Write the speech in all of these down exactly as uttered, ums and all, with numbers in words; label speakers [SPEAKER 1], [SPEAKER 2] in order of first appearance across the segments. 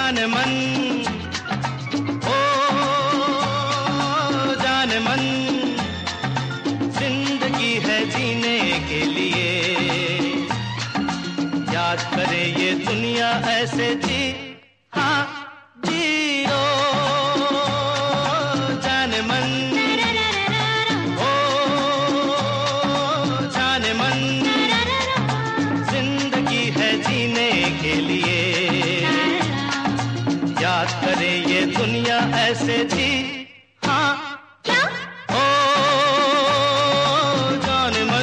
[SPEAKER 1] जाने मन, ओ जाने मन, जिंदगी है जीने के लिए, याद करे ये दुनिया ऐसे जी, हाँ जियो जाने मन, ओ जाने मन, जिंदगी है जीने के लिए, याद करे ये दुनिया ऐसे जी, हाँ
[SPEAKER 2] क्या?
[SPEAKER 1] ओ जाने मन।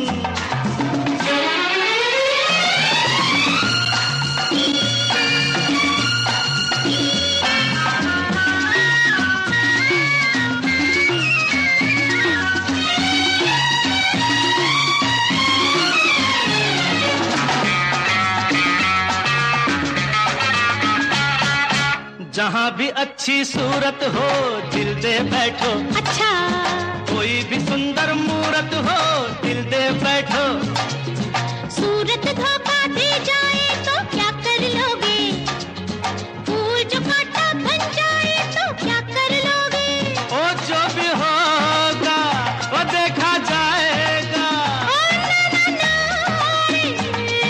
[SPEAKER 1] जहाँ भी अच्छी सूरत हो दिल दे बैठो,
[SPEAKER 2] अच्छा
[SPEAKER 1] कोई भी सुंदर मूरत हो दिल दे बैठो,
[SPEAKER 2] सूरत धोखा दे जाए तो क्या कर लोगे, फूल जो कांटा बन जाए तो क्या कर लोगे,
[SPEAKER 1] ओ जो भी होगा वो देखा जाएगा,
[SPEAKER 2] ओ ना ना ना रे,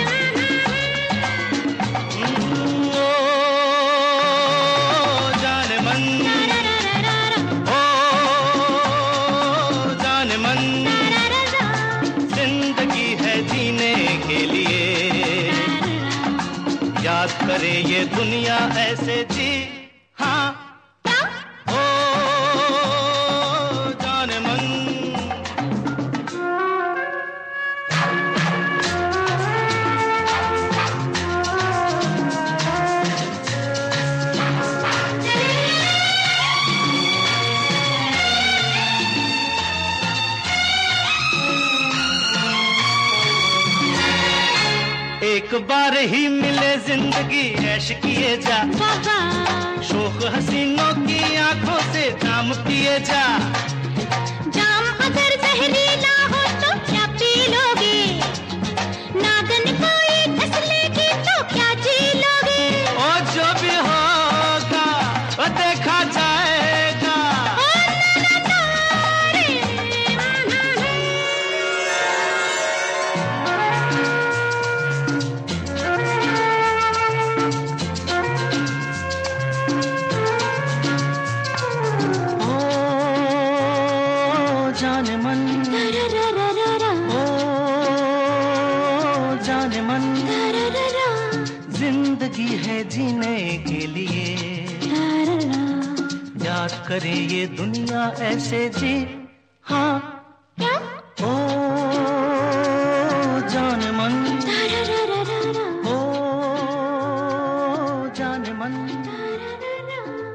[SPEAKER 1] ओ जाने मन,
[SPEAKER 2] रा रा रा रा रा,
[SPEAKER 1] ओ जाने मन,
[SPEAKER 2] रा रा रा,
[SPEAKER 1] जिंदगी है जीने के लिए, याद करे ये दुनिया ऐसे जी, हाँ
[SPEAKER 2] क्या?
[SPEAKER 1] ओ जाने मन। एक बार ही मिले जिंदगी ऐश किए जा,
[SPEAKER 2] बाबा
[SPEAKER 1] शोक हसीनों की आंखों से जाम पिए जा,
[SPEAKER 2] जाम अगर जहरीला हो तो क्या पी लोगे, नागन कोई डस लेगी तो क्या जी लोगे,
[SPEAKER 1] और जो भी होगा वो देखा जाएगा,
[SPEAKER 2] ओ ना ना ना रे,
[SPEAKER 1] ओ जाने मन,
[SPEAKER 2] रा रा रा रा रा,
[SPEAKER 1] ओ जाने मन,
[SPEAKER 2] रा रा रा,
[SPEAKER 1] जिंदगी है जीने के लिए,
[SPEAKER 2] रा रा रा,
[SPEAKER 1] याद करे ये दुनिया ऐसे जी, हाँ
[SPEAKER 2] क्या?
[SPEAKER 1] ओ जाने मन,
[SPEAKER 2] रा रा रा रा रा रा,
[SPEAKER 1] ओ जाने मन।
[SPEAKER 2] रा रा रा रा।